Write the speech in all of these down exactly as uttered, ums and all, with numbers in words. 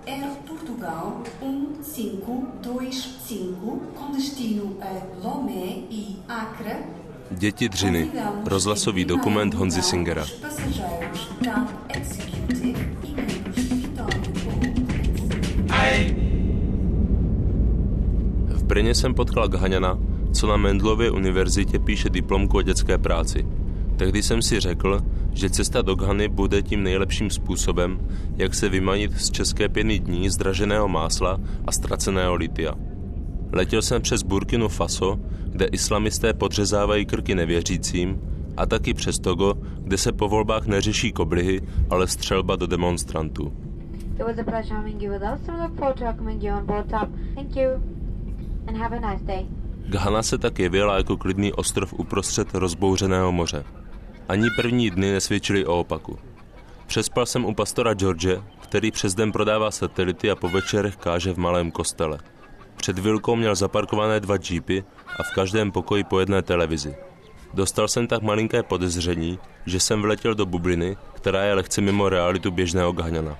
Air Portugal um cinco dois cinco com destino a Lomé e Acre. Děti dřiny. Rozhlasový dokument Honzy Singera. V Brně jsem potkal Ghaňana, co na Mendelově univerzitě píše diplomku o dětské práci. Tehdy jsem si řekl, že cesta do Ghany bude tím nejlepším způsobem, jak se vymanit z české pěny dní zdraženého másla a ztraceného litia. Letěl jsem přes Burkinu Faso, kde islamisté podřezávají krky nevěřícím, a taky přes Togo, kde se po volbách neřeší koblihy, ale střelba do demonstrantů. Ghana se tak jevila jako klidný ostrov uprostřed rozbouřeného moře. Ani první dny nesvědčily o opaku. Přespal jsem u pastora George, který přes den prodává satelity a po večerech káže v malém kostele. Před chvilkou měl zaparkované dva džípy a v každém pokoji po jedné televizi. Dostal jsem tak malinké podezření, že jsem vletěl do bubliny, která je lehce mimo realitu běžného Ghaňana.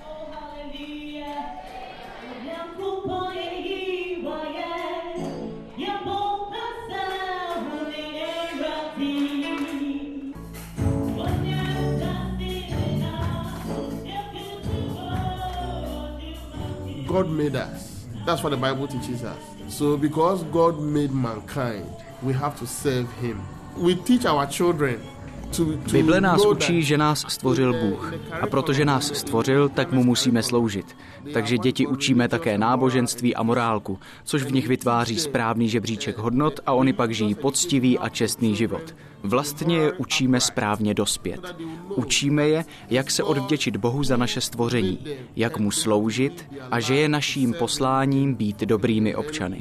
God made us. That's what the Bible teaches us. So because God made mankind, we have to serve him. We teach our children to, to Bible nás učí, že nás stvořil Bůh. A protože nás stvořil, tak mu musíme sloužit. Takže děti učíme také náboženství a morálku, což v nich vytváří správný žebříček hodnot a oni pak žijí poctivý a čestný život. Vlastně je učíme správně dospět. Učíme je, jak se odvděčit Bohu za naše stvoření, jak mu sloužit a že je naším posláním být dobrými občany.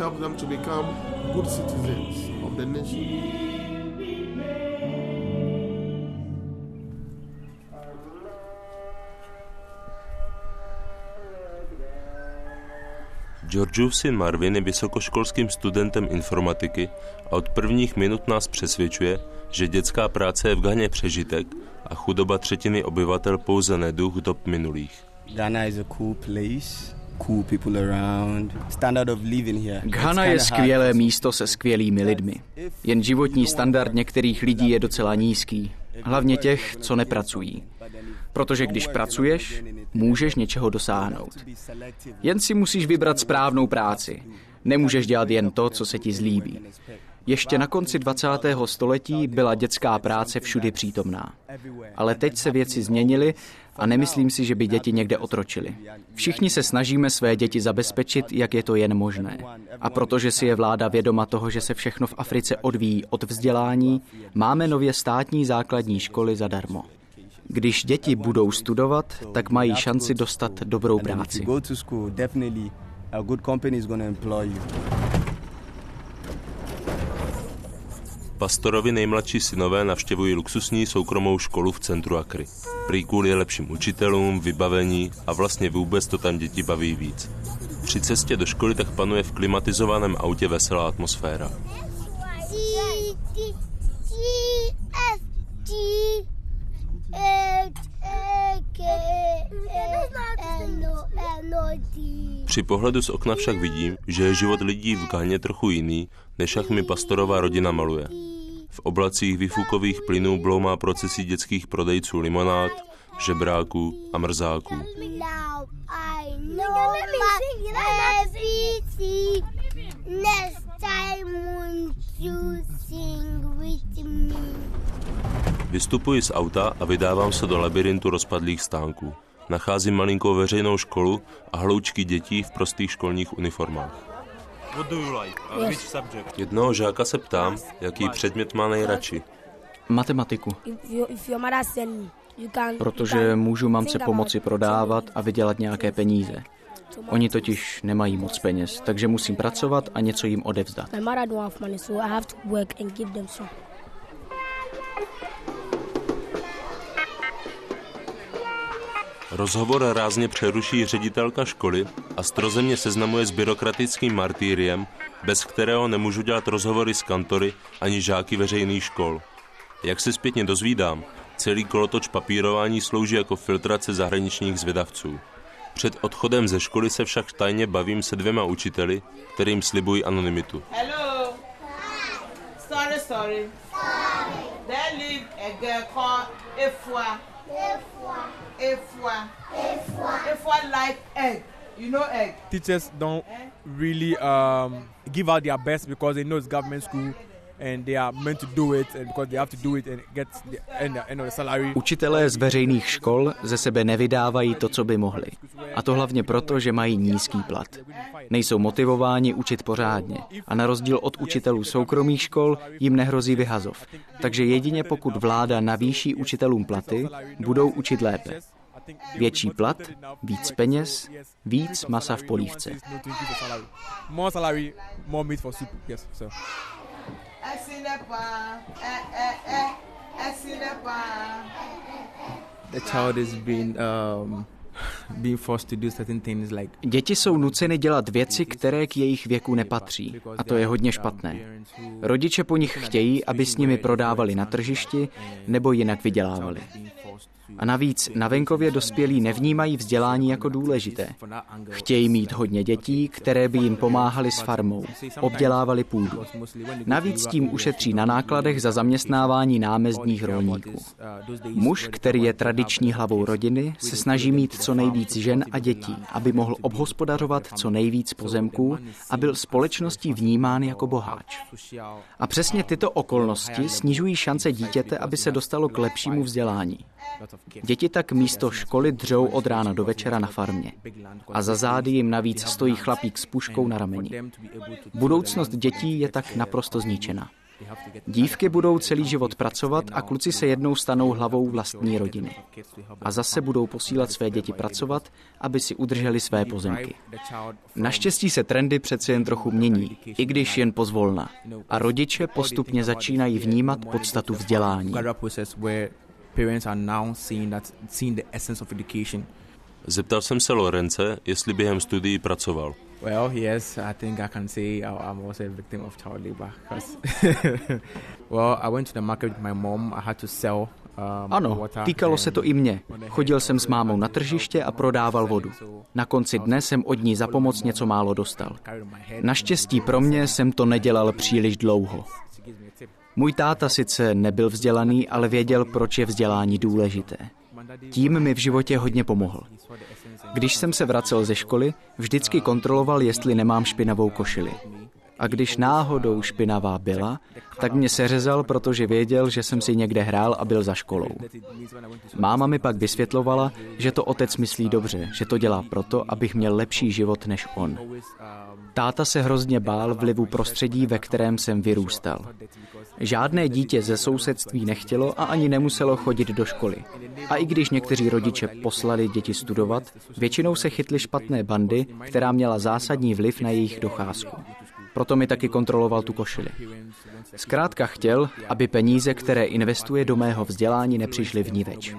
Georgeův syn Marvin je vysokoškolským studentem informatiky a od prvních minut nás přesvědčuje, že dětská práce je v Ghaně přežitek a chudoba třetiny obyvatel pouze neduch dob minulých. Ghana is a cool place, cool people around. Standard of living here. Ghana je skvělé místo se skvělými lidmi. Jen životní standard některých lidí je docela nízký. Hlavně těch, co nepracují. Protože když pracuješ, můžeš něčeho dosáhnout. Jen si musíš vybrat správnou práci. Nemůžeš dělat jen to, co se ti zlíbí. Ještě na konci dvacátého století byla dětská práce všudy přítomná. Ale teď se věci změnily a nemyslím si, že by děti někde otročily. Všichni se snažíme své děti zabezpečit, jak je to jen možné. A protože si je vláda vědoma toho, že se všechno v Africe odvíjí od vzdělání, máme nově státní základní školy zadarmo. Když děti budou studovat, tak mají šanci dostat dobrou práci. Pastorovi nejmladší synové navštěvují luxusní soukromou školu v centru Akry. Prý kvůli lepším učitelům, vybavení a vlastně vůbec to tam děti baví víc. Při cestě do školy tak panuje v klimatizovaném autě veselá atmosféra. Při pohledu z okna však vidím, že je život lidí v Ghaně trochu jiný, než jak mi pastorová rodina maluje. V oblacích výfukových plynů bloumá procesí dětských prodejců limonád, žebráků a mrzáků. Vystupuji z auta a vydávám se do labirintu rozpadlých stánků. Nacházím malinkou veřejnou školu a hloučky dětí v prostých školních uniformách. Jednoho žáka se ptám, jaký předmět má nejradši. Matematiku. Protože můžu mamce pomoci prodávat a vydělat nějaké peníze. Oni totiž nemají moc peněz, takže musím pracovat a něco jim odevzdat. Rozhovor rázně přeruší ředitelka školy a stroze mě seznamuje s byrokratickým martýriem, bez kterého nemůžu dělat rozhovory s kantory ani žáky veřejných škol. Jak se zpětně dozvídám, celý kolotoč papírování slouží jako filtrace zahraničních zvědavců. Před odchodem ze školy se však tajně bavím se dvěma učiteli, kterým slibují anonymitu. Hello. Sorry, sorry. There live a girl called Efua. Efua. Efua. Efua. Efua like egg. You know egg. Teachers don't really um, give out their best because they know it's government school and they are meant to do it and because they have to do it and get the end, end of the salary. Učitelé z veřejných škol ze sebe nevydávají to, co by mohli. A to hlavně proto, že mají nízký plat. Nejsou motivováni učit pořádně. A na rozdíl od učitelů soukromých škol jim nehrozí vyhazov. Takže jedině pokud vláda navýší učitelům platy, budou učit lépe. Větší plat, víc peněz, víc masa v polívce. The child is being um, being forced to do certain things like. Děti jsou nuceny dělat věci, které k jejich věku nepatří. A to je hodně špatné. Rodiče po nich chtějí, aby s nimi prodávali na tržišti nebo jinak vydělávali. A navíc na venkově dospělí nevnímají vzdělání jako důležité. Chtějí mít hodně dětí, které by jim pomáhaly s farmou, obdělávali půdu. Navíc tím ušetří na nákladech za zaměstnávání námezdních rolníků. Muž, který je tradiční hlavou rodiny, se snaží mít co nejvíc žen a dětí, aby mohl obhospodařovat co nejvíc pozemků a byl společností vnímán jako boháč. A přesně tyto okolnosti snižují šance dítěte, aby se dostalo k lepšímu vzdělání. Děti tak místo školy dřou od rána do večera na farmě. A za zády jim navíc stojí chlapík s puškou na rameni. Budoucnost dětí je tak naprosto zničena. Dívky budou celý život pracovat a kluci se jednou stanou hlavou vlastní rodiny. A zase budou posílat své děti pracovat, aby si udrželi své pozemky. Naštěstí se trendy přece jen trochu mění, i když jen pozvolna. A rodiče postupně začínají vnímat podstatu vzdělání. Parents are now seeing that, seeing the essence of education. Zeptal jsem se Lorence, jestli během studií pracoval. Well, yes, I think I can say I'm also a victim of child labor. Well, I went to the market with my mom. I had to sell. Um, ano, týkalo se to i mě. Chodil jsem s mámou na tržiště a prodával vodu. Na konci dne jsem od ní za pomoc něco málo dostal. Naštěstí pro mě jsem to nedělal příliš dlouho. Můj táta sice nebyl vzdělaný, ale věděl, proč je vzdělání důležité. Tím mi v životě hodně pomohl. Když jsem se vracel ze školy, vždycky kontroloval, jestli nemám špinavou košili. A když náhodou špinavá byla, tak mě seřezal, protože věděl, že jsem si někde hrál a byl za školou. Máma mi pak vysvětlovala, že to otec myslí dobře, že to dělá proto, abych měl lepší život než on. Táta se hrozně bál vlivu prostředí, ve kterém jsem vyrůstal. Žádné dítě ze sousedství nechtělo a ani nemuselo chodit do školy. A i když někteří rodiče poslali děti studovat, většinou se chytly špatné bandy, která měla zásadní vliv na jejich docházku. Proto mi taky kontroloval tu košili. Zkrátka chtěl, aby peníze, které investuje do mého vzdělání, nepřišly vniveč.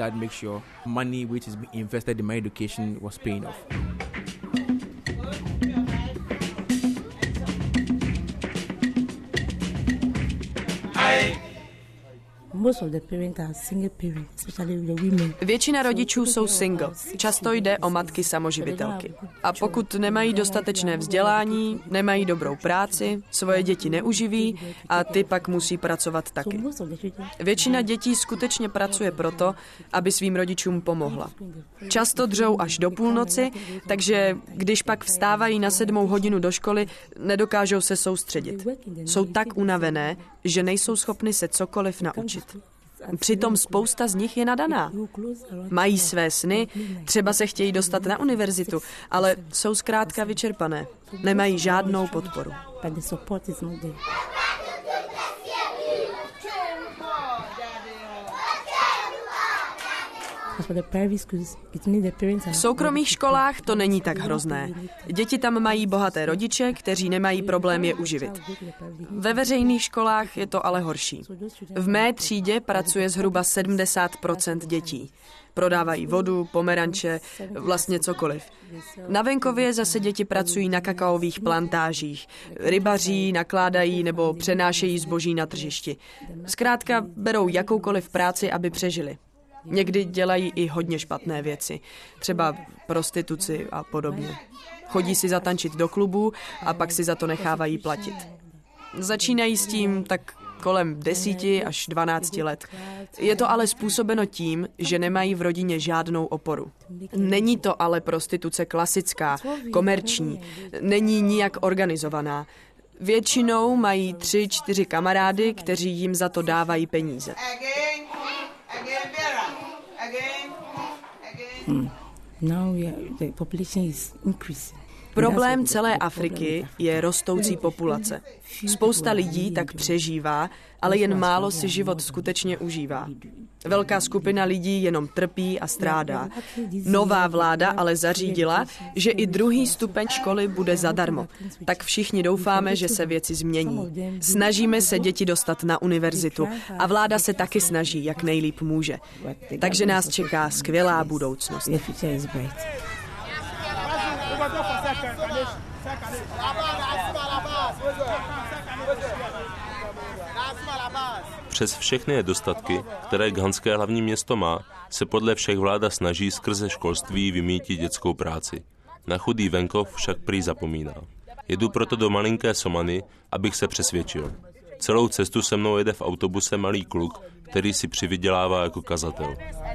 Většina rodičů jsou single. Často jde o matky samoživitelky. A pokud nemají dostatečné vzdělání, nemají dobrou práci, svoje děti neuživí a ty pak musí pracovat taky. Většina dětí skutečně pracuje proto, aby svým rodičům pomohla. Často dřou až do půlnoci, takže když pak vstávají na sedmou hodinu do školy, nedokážou se soustředit. Jsou tak unavené, že nejsou schopny se cokoliv naučit. Přitom spousta z nich je nadaná. Mají své sny, třeba se chtějí dostat na univerzitu, ale jsou zkrátka vyčerpané. Nemají žádnou podporu. V soukromých školách to není tak hrozné. Děti tam mají bohaté rodiče, kteří nemají problém je uživit. Ve veřejných školách je to ale horší. V mé třídě pracuje zhruba sedmdesát procent dětí. Prodávají vodu, pomeranče, vlastně cokoliv. Na venkově zase děti pracují na kakaových plantážích, rybaří, nakládají nebo přenášejí zboží na tržišti. Zkrátka berou jakoukoliv práci, aby přežili. Někdy dělají i hodně špatné věci, třeba prostituci a podobně. Chodí si zatančit do klubu a pak si za to nechávají platit. Začínají s tím tak kolem deseti až dvanácti let. Je to ale způsobeno tím, že nemají v rodině žádnou oporu. Není to ale prostituce klasická, komerční, není nijak organizovaná. Většinou mají tři, čtyři kamarády, kteří jim za to dávají peníze. Hmm. Now we are, the population is increasing. Problém celé Afriky je rostoucí populace. Spousta lidí tak přežívá, ale jen málo si život skutečně užívá. Velká skupina lidí jenom trpí a strádá. Nová vláda ale zařídila, že i druhý stupeň školy bude zadarmo. Tak všichni doufáme, že se věci změní. Snažíme se děti dostat na univerzitu a vláda se taky snaží, jak nejlíp může. Takže nás čeká skvělá budoucnost. Přes všechny nedostatky, které ghanské hlavní město má, se podle všech vláda snaží skrze školství vymýtit dětskou práci. Na chudý venkov však prý zapomíná. Jedu proto do malinké Somany, abych se přesvědčil. Celou cestu se mnou jede v autobuse malý kluk, který si přivydělává jako kazatel.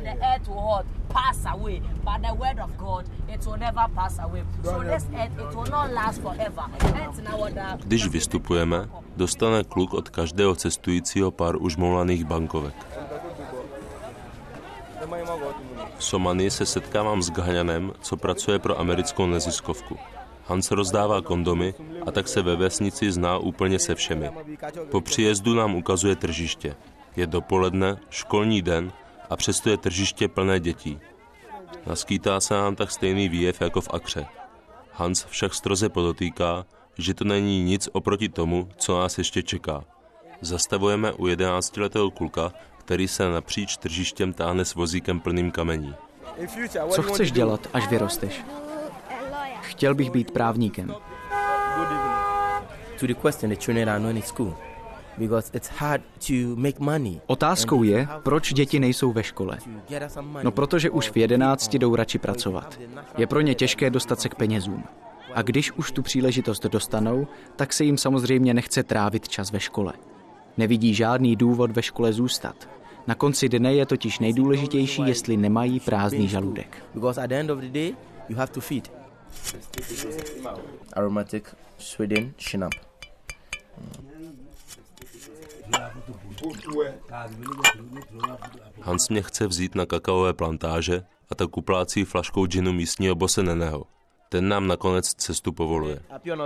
Když vystupujeme, dostane kluk od každého cestujícího pár užmoulaných bankovek. V Somani se setkávám s Ghaňanem, co pracuje pro americkou neziskovku. Hans rozdává kondomy a tak se ve vesnici zná úplně se všemi. Po příjezdu nám ukazuje tržiště. Je dopoledne, školní den a přesto je tržiště plné dětí. Naskýtá se nám tak stejný výjev jako v Akře. Hans však stroze podotýká, že to není nic oproti tomu, co nás ještě čeká. Zastavujeme u jedenáctiletého kluka, který se napříč tržištěm táhne s vozíkem plným kamení. Co chceš dělat, až vyrosteš? Chtěl bych být právníkem. Otázkou je, proč děti nejsou ve škole. No protože už v jedenácti jdou radši pracovat. Je pro ně těžké dostat se k penězům. A když už tu příležitost dostanou, tak se jim samozřejmě nechce trávit čas ve škole. Nevidí žádný důvod ve škole zůstat. Na konci dne je totiž nejdůležitější, jestli nemají prázdný žaludek. Aromatic Sweden Shinap. Hans mě chce vzít na kakaové plantáže a tak uplácí flaškou džinu místního bose Neneho. Ten nám nakonec cestu povoluje.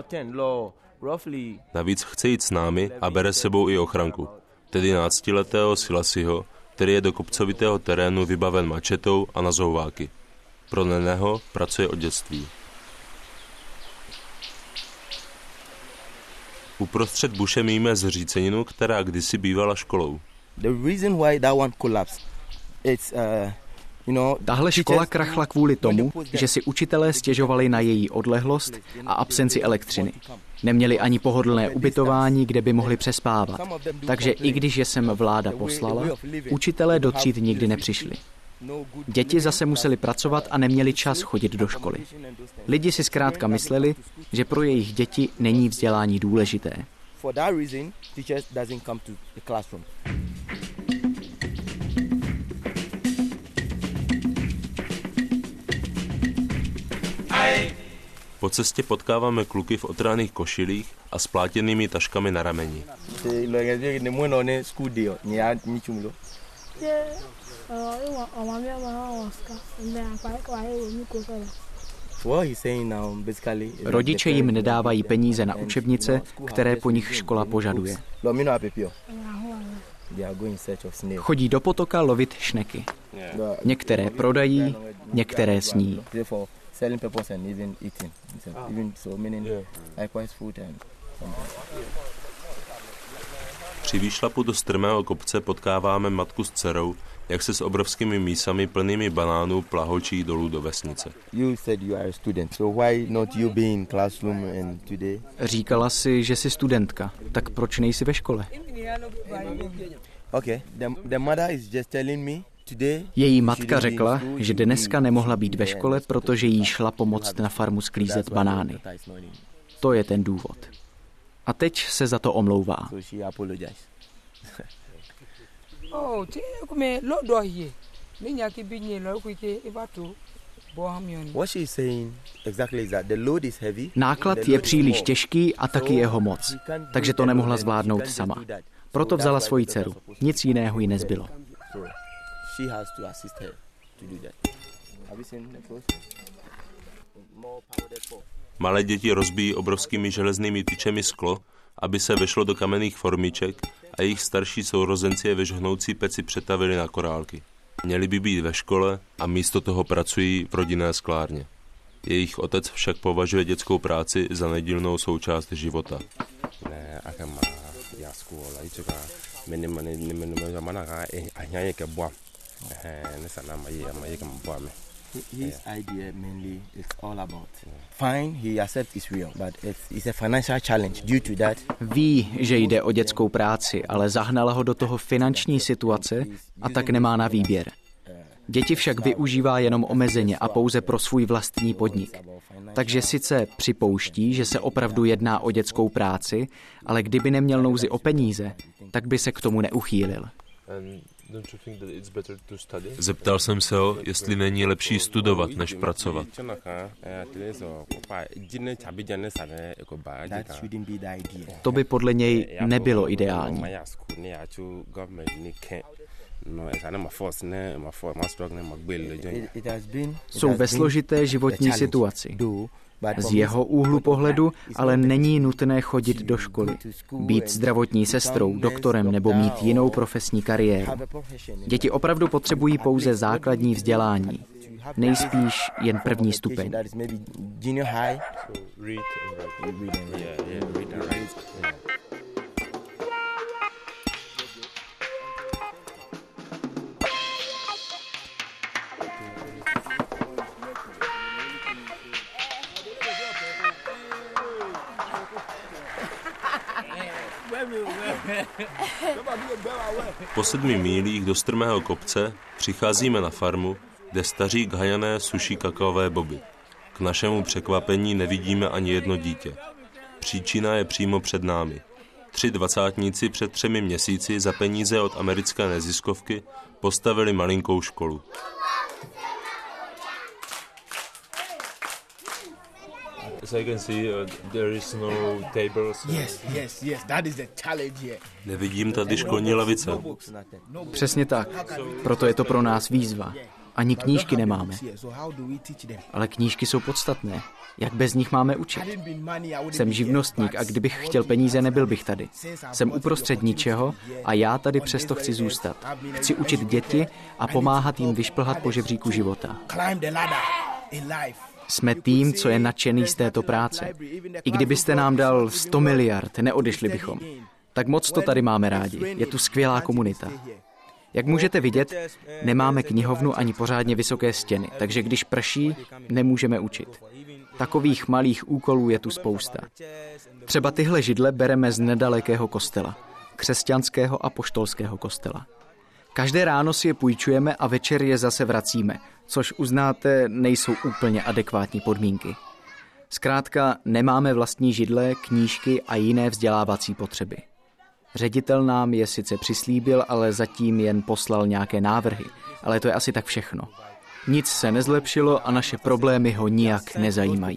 Navíc chce jít s námi a bere sebou i ochranku, tedy náctiletého Silasiho, který je do kopcovitého terénu vybaven mačetou a nazouváky. Pro Neneho pracuje od dětství. Uprostřed buše míme zříceninu, která kdysi bývala školou. Tahle škola krachla kvůli tomu, že si učitelé stěžovali na její odlehlost a absenci elektřiny. Neměli ani pohodlné ubytování, kde by mohli přespávat. Takže i když je sem vláda poslala, učitelé do tříd nikdy nepřišli. Děti zase museli pracovat a neměli čas chodit do školy. Lidi si zkrátka mysleli, že pro jejich děti není vzdělání důležité. Po cestě potkáváme kluky v otrhaných košilích a s plátěnými taškami na rameni. Rodiče jim nedávají peníze na učebnice, které po nich škola požaduje. Chodí do potoka lovit šneky. Některé prodají, některé sní. Při výšlapu do strmého kopce potkáváme matku s dcerou, jak se s obrovskými mísami plnými banánů plahočí dolů do vesnice. Říkala si, že jsi studentka, tak proč nejsi ve škole? Okay, the, the mother is just telling me Její matka řekla, že dneska nemohla být ve škole, protože jí šla pomoct na farmu sklízet banány. To je ten důvod. A teď se za to omlouvá. Náklad je příliš těžký a taky jeho moc, takže to nemohla zvládnout sama. Proto vzala svoji dceru. Nic jiného jí nezbylo. Malé děti rozbíjí obrovskými železnými tyčemi sklo, aby se vešlo do kamenných formiček a jejich starší sourozenci je ve žhnoucí peci přetavili na korálky. Měli by být ve škole a místo toho pracují v rodinné sklárně. Jejich otec však považuje dětskou práci za nedílnou součást života. His idea mainly is all about fine, he accepts it's real, but it's, it's a financial challenge due to that. Ví, že jde o dětskou práci, ale zahnala ho do toho finanční situace a tak nemá na výběr. Děti však využívá jenom omezeně a pouze pro svůj vlastní podnik. Takže sice připouští, že se opravdu jedná o dětskou práci, ale kdyby neměl nouzi o peníze, tak by se k tomu neuchýlil. Zeptal jsem se ho, jestli není lepší studovat, než pracovat. To by podle něj nebylo ideální. Jsou ve složité životní situaci. Z jeho úhlu pohledu ale není nutné chodit do školy, být zdravotní sestrou, doktorem nebo mít jinou profesní kariéru. Děti opravdu potřebují pouze základní vzdělání, nejspíš jen první stupeň. Po sedmi mílích do strmého kopce přicházíme na farmu, kde staří Ghajané suší kakaové boby. K našemu překvapení nevidíme ani jedno dítě. Příčina je přímo před námi. Tři dvacátníci před třemi měsíci za peníze od americké neziskovky postavili malinkou školu. Nevidím tady školní lavice. Přesně tak. Proto je to pro nás výzva. Ani knížky nemáme. Ale knížky jsou podstatné. Jak bez nich máme učit? Jsem živnostník a kdybych chtěl peníze, nebyl bych tady. Jsem uprostřed ničeho a já tady přesto chci zůstat. Chci učit děti a pomáhat jim vyšplhat po žebříku života. Jsme tým, co je nadšený z této práce. I kdybyste nám dal sto miliard, neodešli bychom. Tak moc to tady máme rádi. Je tu skvělá komunita. Jak můžete vidět, nemáme knihovnu ani pořádně vysoké stěny, takže když prší, nemůžeme učit. Takových malých úkolů je tu spousta. Třeba tyhle židle bereme z nedalekého kostela, křesťanského apoštolského kostela. Každé ráno si je půjčujeme a večer je zase vracíme, což uznáte, nejsou úplně adekvátní podmínky. Zkrátka nemáme vlastní židle, knížky a jiné vzdělávací potřeby. Ředitel nám je sice přislíbil, ale zatím jen poslal nějaké návrhy, ale to je asi tak všechno. Nic se nezlepšilo a naše problémy ho nijak nezajímají.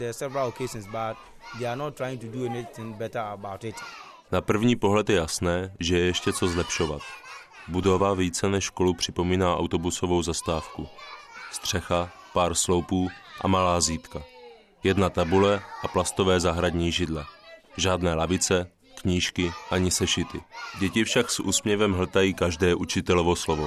Na první pohled je jasné, že je ještě co zlepšovat. Budova více než školu připomíná autobusovou zastávku. Střecha, pár sloupů a malá zípka. Jedna tabule a plastové zahradní židle. Žádné lavice, knížky ani sešity. Děti však s úsměvem hltají každé učitelovo slovo.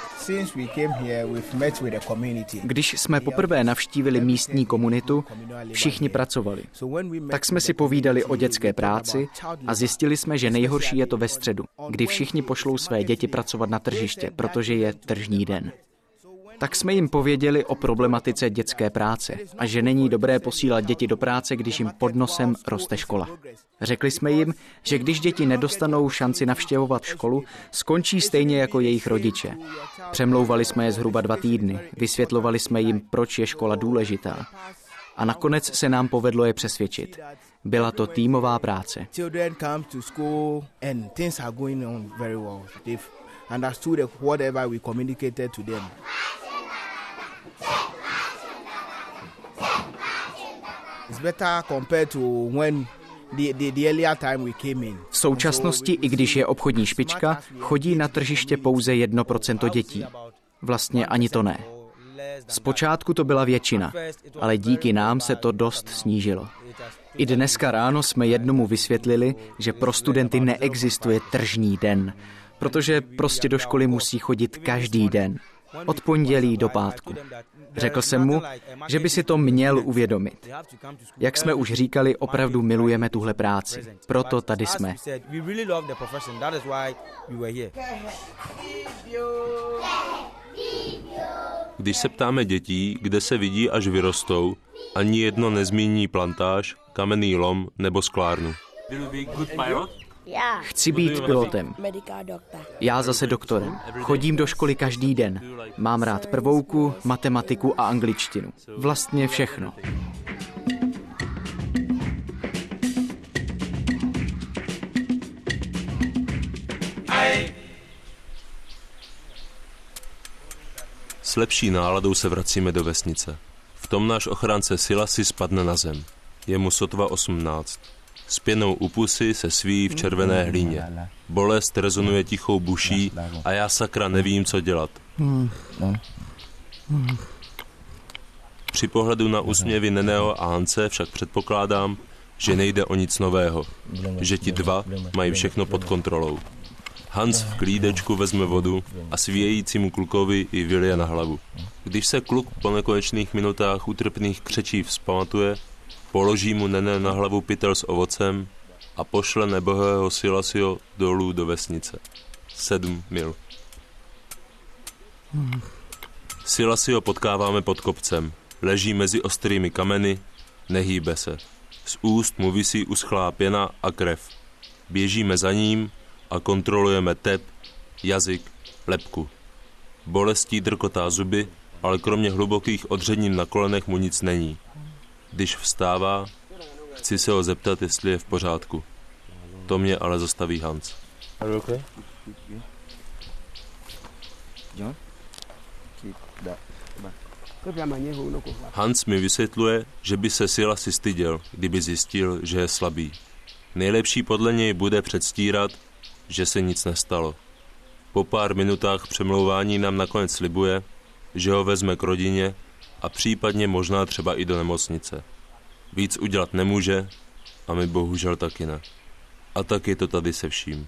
Když jsme poprvé navštívili místní komunitu, všichni pracovali. Tak jsme si povídali o dětské práci a zjistili jsme, že nejhorší je to ve středu, kdy všichni pošlou své děti pracovat na tržiště, protože je tržní den. Tak jsme jim pověděli o problematice dětské práce a že není dobré posílat děti do práce, když jim pod nosem roste škola. Řekli jsme jim, že když děti nedostanou šanci navštěvovat školu, skončí stejně jako jejich rodiče. Přemlouvali jsme je zhruba dva týdny, vysvětlovali jsme jim, proč je škola důležitá. A nakonec se nám povedlo je přesvědčit. Byla to týmová práce. Understood whatever we communicated to them. It's better compared to when the, the, the earlier time we came in. V současnosti, i když je obchodní špička, chodí na tržiště pouze jedno procento dětí. Vlastně ani to ne. Zpočátku to byla většina, ale díky nám se to dost snížilo. I dneska ráno jsme jednomu vysvětlili, že pro studenty neexistuje tržní den, protože prostě do školy musí chodit každý den, od pondělí do pátku. Řekl jsem mu, že by si to měl uvědomit. Jak jsme už říkali, opravdu milujeme tuhle práci, proto tady jsme. Když se ptáme dětí, kde se vidí, až vyrostou, ani jedno nezmíní plantáž, kamenný lom nebo sklárnu. Chci být pilotem. Já zase doktorem. Chodím do školy každý den. Mám rád prvouku, matematiku a angličtinu. Vlastně všechno. S lepší náladou se vracíme do vesnice. V tom náš ochránce Silasy spadne na zem. Je mu sotva osmnáct. S pěnou u pusy se svíjí v červené hlíně. Bolest rezonuje tichou buší a já sakra nevím, co dělat. Při pohledu na úsměvy Neneo a Hance však předpokládám, že nejde o nic nového. Že ti dva mají všechno pod kontrolou. Hans v klídečku vezme vodu a svíjejícímu klukovi ji vylije na hlavu. Když se kluk po nekonečných minutách utrpných křečí vzpamatuje, položí mu Nene na hlavu pytel s ovocem a pošle nebohého Silasio dolů do vesnice. Sedm mil. Silasio potkáváme pod kopcem. Leží mezi ostrými kameny, nehýbe se. Z úst mu visí uschlá pěna a krev. Běžíme za ním a kontrolujeme tep, jazyk, lebku. Bolestí drkotá zuby, ale kromě hlubokých odřednin na kolenech mu nic není. Když vstává, chci se ho zeptat, jestli je v pořádku. To mě ale zastaví Hans. Hans mi vysvětluje, že by se Silasy styděl, kdyby zjistil, že je slabý. Nejlepší podle něj bude předstírat, že se nic nestalo. Po pár minutách přemlouvání nám nakonec slibuje, že ho vezme k rodině a případně možná třeba i do nemocnice. Víc udělat nemůže a my bohužel taky ne. A tak je to tady se vším.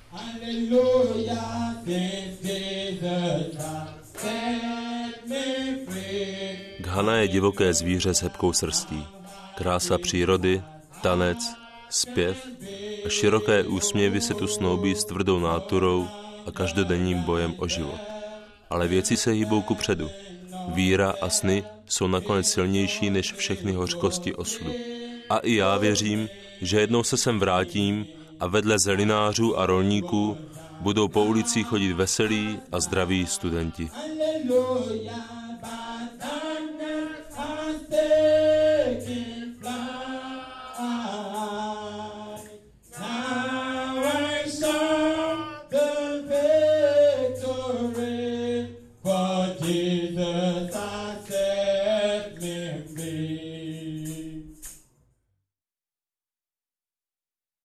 Ghana je divoké zvíře s hebkou srstí. Krása přírody, tanec, zpěv a široké úsměvy se tu snoubí s tvrdou náturou a každodenním bojem o život. Ale věci se hýbou kupředu. Víra a sny jsou nakonec silnější než všechny hořkosti osudu. A i já věřím, že jednou se sem vrátím a vedle zelinářů a rolníků budou po ulicích chodit veselí a zdraví studenti. Jesus.